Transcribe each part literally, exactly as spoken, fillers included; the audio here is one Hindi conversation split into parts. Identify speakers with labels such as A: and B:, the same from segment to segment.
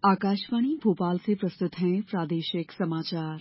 A: आकाशवाणी भोपाल से प्रस्तुत हैं प्रादेशिक समाचार।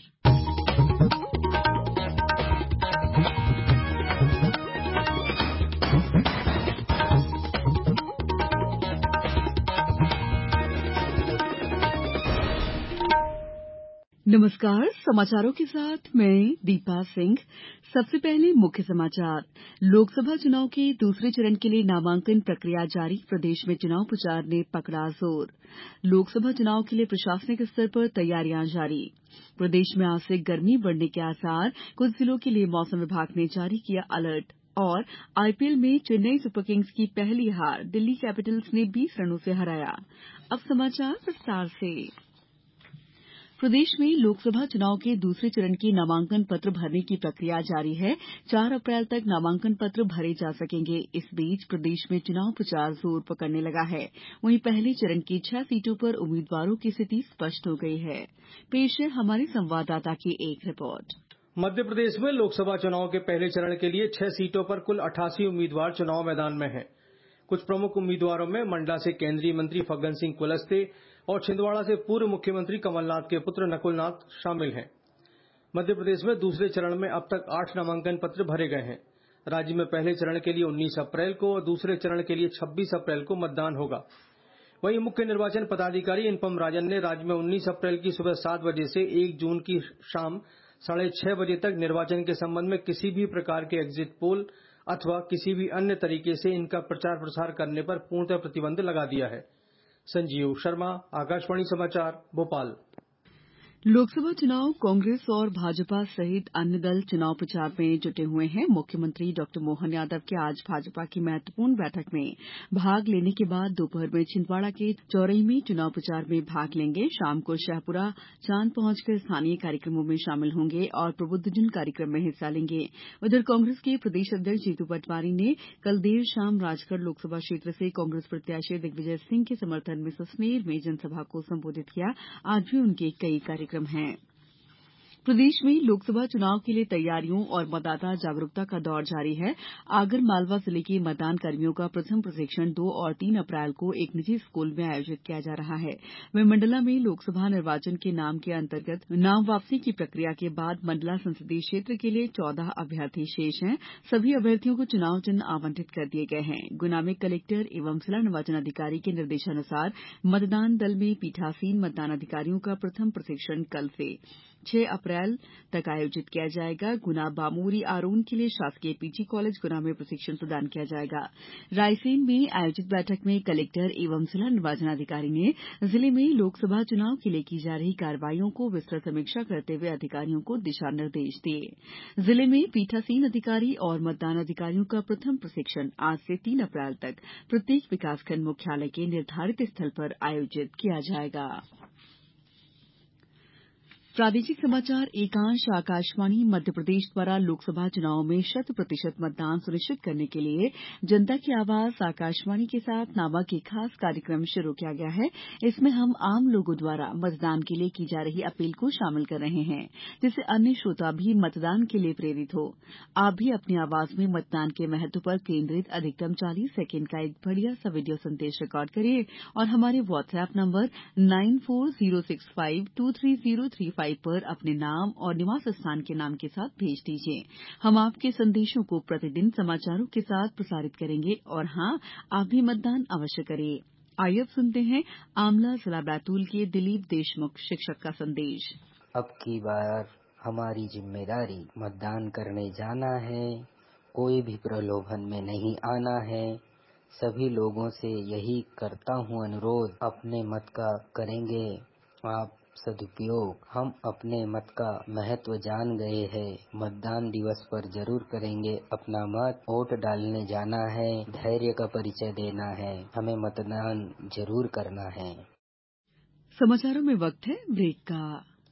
A: नमस्कार, समाचारों के साथ मैं दीपा सिंह। सबसे पहले मुख्य समाचार। लोकसभा चुनाव के दूसरे चरण के लिए नामांकन प्रक्रिया जारी। प्रदेश में चुनाव प्रचार ने पकड़ा जोर। लोकसभा चुनाव के लिए प्रशासनिक स्तर पर तैयारियां जारी। प्रदेश में आज से गर्मी बढ़ने के आसार। कुछ जिलों के लिए मौसम विभाग ने जारी किया अलर्ट। और आईपीएल में चेन्नई सुपर किंग्स की पहली हार। दिल्ली कैपिटल्स ने बीस रनों से हराया। अब समाचार विस्तार से। प्रदेश में लोकसभा चुनाव के दूसरे चरण के नामांकन पत्र भरने की प्रक्रिया जारी है। चार अप्रैल तक नामांकन पत्र भरे जा सकेंगे। इस बीच प्रदेश में चुनाव प्रचार जोर पकड़ने लगा है। वहीं पहले चरण की छह सीटों पर उम्मीदवारों की स्थिति स्पष्ट हो गई है। पेश है हमारे संवाददाता की एक रिपोर्ट।
B: मध्य प्रदेश में लोकसभा चुनाव के पहले चरण के लिए छह सीटों पर कुल अठासी उम्मीदवार चुनाव मैदान में हैं। कुछ प्रमुख उम्मीदवारों में मंडला से केंद्रीय मंत्री फग्गन सिंह कुलस्ते और छिंदवाड़ा से पूर्व मुख्यमंत्री कमलनाथ के पुत्र नकुलनाथ शामिल हैं। मध्य प्रदेश में दूसरे चरण में अब तक आठ नामांकन पत्र भरे गए हैं। राज्य में पहले चरण के लिए उन्नीस अप्रैल को और दूसरे चरण के लिए छब्बीस अप्रैल को मतदान होगा। वहीं मुख्य निर्वाचन पदाधिकारी अनुपम राजन ने राज्य में उन्नीस अप्रैल की सुबह सात बजे से एक जून की शाम साढ़े छह बजे तक निर्वाचन के संबंध में किसी भी प्रकार के एग्जिट पोल अथवा किसी भी अन्य तरीके से इनका प्रचार प्रसार करने पर पूर्णतः प्रतिबंध लगा दिया है। संजीव शर्मा, आकाशवाणी समाचार, भोपाल।
A: लोकसभा चुनाव कांग्रेस और भाजपा सहित अन्य दल चुनाव प्रचार में जुटे हुए हैं। मुख्यमंत्री डॉक्टर मोहन यादव के आज भाजपा की महत्वपूर्ण बैठक में भाग लेने के बाद दोपहर में छिंदवाड़ा के चौरई में चुनाव प्रचार में भाग लेंगे। शाम को शाहपुरा चांद पहुंचकर स्थानीय कार्यक्रमों में शामिल होंगे और प्रबुद्धजन कार्यक्रम में हिस्सा लेंगे। उधर कांग्रेस के प्रदेश अध्यक्ष जीतू पटवारी ने कल देर शाम राजगढ़ लोकसभा क्षेत्र से कांग्रेस प्रत्याशी दिग्विजय सिंह के समर्थन में सुसनेर में जनसभा को संबोधित किया। आज भी उनके कई कार्यक्रम हैं। प्रदेश में लोकसभा चुनाव के लिए तैयारियों और मतदाता जागरूकता का दौर जारी है। आगर मालवा जिले के मतदान कर्मियों का प्रथम प्रशिक्षण दो और तीन अप्रैल को एक निजी स्कूल में आयोजित किया जा रहा है। वहीं मंडला में लोकसभा निर्वाचन के नाम के अंतर्गत नाम वापसी की प्रक्रिया के बाद मंडला संसदीय क्षेत्र के लिए चौदह अभ्यर्थी शेष हैं। सभी अभ्यर्थियों को चुनाव चिन्ह आवंटित कर दिए गए हैं। गुना में कलेक्टर एवं जिला निर्वाचन अधिकारी के निर्देशानुसार मतदान दल में पीठासीन मतदान अधिकारियों का प्रथम प्रशिक्षण कल से छह अप्रैल तक आयोजित किया जाएगा। गुना बामोरी आरोन के लिए शासकीय पीजी कॉलेज गुना में प्रशिक्षण प्रदान किया जाएगा। रायसेन में आयोजित बैठक में कलेक्टर एवं जिला निर्वाचन अधिकारी ने जिले में लोकसभा चुनाव के लिए की जा रही कार्रवाइयों को विस्तृत समीक्षा करते हुए अधिकारियों को दिशा निर्देश दिए। जिले में पीठासीन अधिकारी और मतदान अधिकारियों का प्रथम प्रशिक्षण आज से तीन अप्रैल तक प्रत्येक विकासखंड मुख्यालय के निर्धारित स्थल पर आयोजित किया जाएगा। प्रादेशिक समाचार एकांश आकाशवाणी मध्यप्रदेश द्वारा लोकसभा चुनाव में शत प्रतिशत मतदान सुनिश्चित करने के लिए जनता की आवाज आकाशवाणी के साथ नामक एक खास कार्यक्रम शुरू किया गया है। इसमें हम आम लोगों द्वारा मतदान के लिए की जा रही अपील को शामिल कर रहे हैं, जिससे अन्य श्रोता भी मतदान के लिए प्रेरित हो। आप भी अपनी आवाज में मतदान के महत्व पर केंद्रित अधिकतम चालीस सेकेंड का एक बढ़िया सा वीडियो संदेश रिकॉर्ड करिए और हमारे WhatsApp number nine four zero six five two three zero three five पर अपने नाम और निवास स्थान के नाम के साथ भेज दीजिए। हम आपके संदेशों को प्रतिदिन समाचारों के साथ प्रसारित करेंगे और हाँ, आप भी मतदान अवश्य करें। आइए अब सुनते हैं आमला जिला बैतूल के दिलीप देशमुख शिक्षक का संदेश।
C: अब की बार हमारी जिम्मेदारी मतदान करने जाना है। कोई भी प्रलोभन में नहीं आना है। सभी लोगों से यही करता हूँ अनुरोध, अपने मत का करेंगे आप सदुपयोग। हम अपने मत का महत्व जान गए हैं। मतदान दिवस पर जरूर करेंगे अपना मत। वोट डालने जाना है, धैर्य का परिचय देना है, हमें मतदान जरूर करना है।
A: समाचारों में वक्त है ब्रेक का।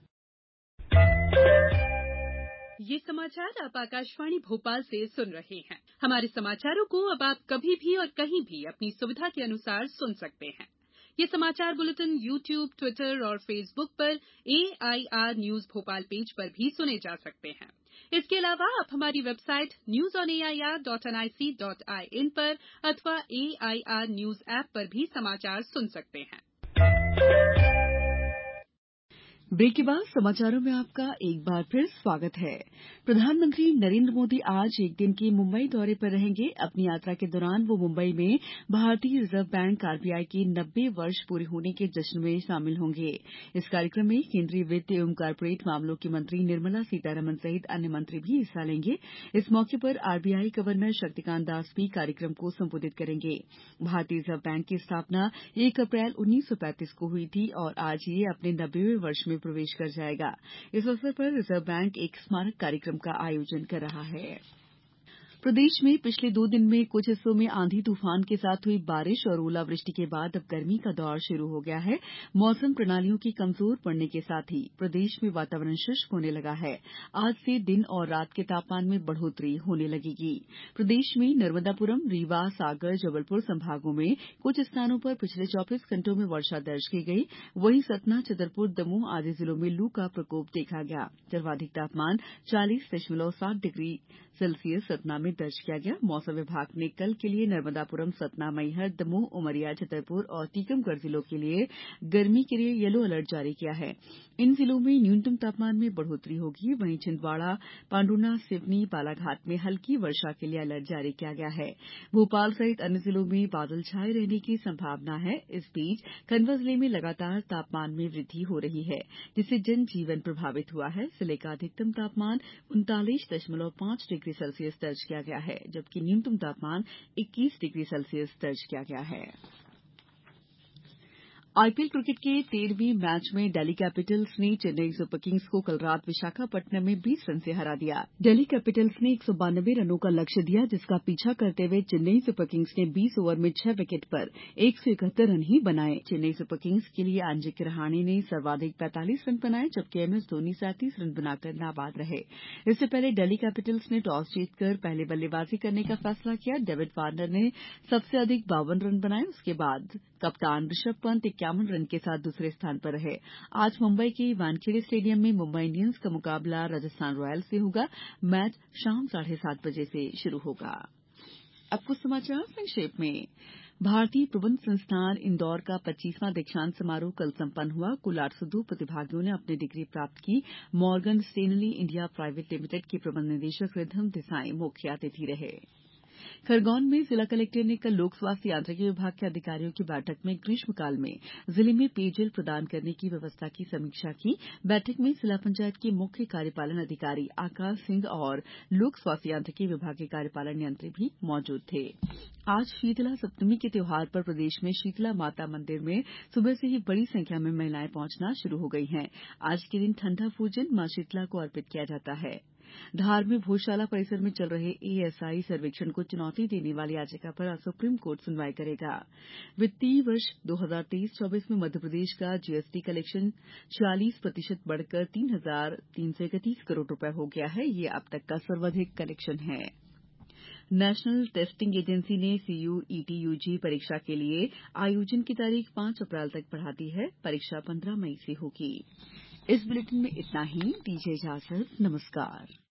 D: ये समाचार आप आकाशवाणी भोपाल से सुन रहे हैं। हमारे समाचारों को अब आप कभी भी और कहीं भी अपनी सुविधा के अनुसार सुन सकते हैं। ये समाचार बुलेटिन यूट्यूब, ट्विटर और फेसबुक पर एआईआर न्यूज भोपाल पेज पर भी सुने जा सकते हैं। इसके अलावा आप हमारी website news on A I R dot N I C dot I N पर अथवा एआईआर न्यूज ऐप पर भी समाचार सुन सकते हैं।
A: ब्रेक के बाद समाचारों में आपका एक बार फिर स्वागत है। प्रधानमंत्री नरेंद्र मोदी आज एक दिन के मुंबई दौरे पर रहेंगे। अपनी यात्रा के दौरान वो मुंबई में भारतीय रिजर्व बैंक आरबीआई के नब्बे वर्ष पूरे होने के जश्न में शामिल होंगे। इस कार्यक्रम में केंद्रीय वित्त एवं कॉर्पोरेट मामलों की मंत्री निर्मला सीतारमण सहित अन्य मंत्री भी हिस्सा लेंगे। इस मौके पर आरबीआई गवर्नर शक्तिकांत दास भी कार्यक्रम को संबोधित करेंगे। भारतीय रिजर्व बैंक की स्थापना एक अप्रैल उन्नीस सौ पैंतीस को हुई थी और आज ये अपने नब्बेवें वर्ष में प्रवेश कर जाएगा। इस अवसर पर रिजर्व बैंक एक स्मारक कार्यक्रम का आयोजन कर रहा है। प्रदेश में पिछले दो दिन में कुछ हिस्सों में आंधी तूफान के साथ हुई बारिश और ओलावृष्टि के बाद अब गर्मी का दौर शुरू हो गया है। मौसम प्रणालियों की कमजोर पड़ने के साथ ही प्रदेश में वातावरण शुष्क होने लगा है। आज से दिन और रात के तापमान में बढ़ोतरी होने लगेगी। प्रदेश में नर्मदापुरम, रीवा, सागर, जबलपुर संभागों में कुछ स्थानों पर पिछले चौबीस घंटों में वर्षा दर्ज की गई। वहीं सतना, छतरपुर, दमोह आदि जिलों में लू का प्रकोप देखा गया। सर्वाधिक तापमान चालीस दशमलव सात डिग्री सेल्सियस सतना में दर्ज किया गया। मौसम विभाग ने कल के लिए नर्मदापुरम, सतना, मैहर, दमोह, उमरिया, छतरपुर और टीकमगढ़ जिलों के लिए गर्मी के लिए येलो अलर्ट जारी किया है। इन जिलों में न्यूनतम तापमान में बढ़ोतरी होगी। वहीं छिंदवाड़ा, पांढुना, सिवनी, बालाघाट में हल्की वर्षा के लिए अलर्ट जारी किया गया है। भोपाल सहित अन्य जिलों में बादल छाए रहने की संभावना है। इस बीच खंडवा जिले में लगातार तापमान में वृद्धि हो रही है, जिससे जनजीवन प्रभावित हुआ है। जिले का अधिकतम तापमान उनतालीस दशमलव पांच डिग्री सेल्सियस दर्ज किया गया है, जबकि न्यूनतम तापमान इक्कीस डिग्री सेल्सियस दर्ज किया गया है। आईपीएल क्रिकेट के तेरहवीं मैच में दिल्ली कैपिटल्स ने चेन्नई सुपर किंग्स को कल रात विशाखापट्टनम में बीस रन से हरा दिया। दिल्ली कैपिटल्स ने एक सौ बानवे रनों का लक्ष्य दिया, जिसका पीछा करते हुए चेन्नई सुपर किंग्स ने बीस ओवर में छह विकेट पर एक सौ इकहत्तर रन ही बनाए। चेन्नई सुपर किंग्स के लिए अजिंक्य रहाणे ने सर्वाधिक पैंतालीस रन बनाए, जबकि एमएस धोनी सैंतीस रन बनाकर नाबाद रहे। इससे पहले दिल्ली कैपिटल्स ने टॉस जीतकर पहले बल्लेबाजी करने का फैसला किया। डेविड वार्नर ने सबसे अधिक बावन रन बनाए। उसके बाद कप्तान ऋषभ पंत इक्यावन रन के साथ दूसरे स्थान पर रहे। आज मुंबई के वानखेड़े स्टेडियम में मुंबई इंडियंस का मुकाबला राजस्थान रॉयल्स से होगा। मैच शाम साढ़े सात बजे से शुरू होगा। अब कुछ समाचार संक्षेप में। भारतीय प्रबंध संस्थान इंदौर का पच्चीसवां दीक्षांत समारोह कल संपन्न हुआ। कुल आठ सौ दो प्रतिभागियों ने अपनी डिग्री प्राप्त की। Morgan Stanley India private limited के प्रबंध निदेशक रिद्धम देसाई मुख्य अतिथि रहे। खरगोन में जिला कलेक्टर ने कल लोक स्वास्थ्य यांत्रिकी विभाग के अधिकारियों की बैठक में ग्रीष्मकाल में जिले में पेयजल प्रदान करने की व्यवस्था की समीक्षा की। बैठक में जिला पंचायत के मुख्य कार्यपालन अधिकारी आकाश सिंह और लोक स्वास्थ्य यांत्रिकी विभाग के कार्यपालन यंत्री भी मौजूद थे। आज शीतला सप्तमी के त्यौहार पर प्रदेश में शीतला माता मंदिर में सुबह से ही बड़ी संख्या में महिलाएं पहुंचना शुरू हो गई हैं। आज के दिन ठंडा पूजन मां शीतला को अर्पित किया जाता है। धार में भोजशाला परिसर में चल रहे एएसआई सर्वेक्षण को चुनौती देने वाली याचिका पर आज सुप्रीम कोर्ट सुनवाई करेगा। वित्तीय वर्ष दो हज़ार तेईस चौबीस में मध्यप्रदेश का जीएसटी कलेक्शन छियालीस प्रतिशत बढ़कर तीन हजार तीन सौ इकतीस करोड़ रुपए हो गया है। ये अब तक का सर्वाधिक कलेक्शन है। नेशनल टेस्टिंग एजेंसी ने सीयू-ईटी यूजी परीक्षा के लिए आयोजन की तारीख पांच अप्रैल तक बढ़ा दी है। परीक्षा पंद्रह मई से होगी। इस बुलेटिन में इतना ही। दीजिए इजाजत। नमस्कार।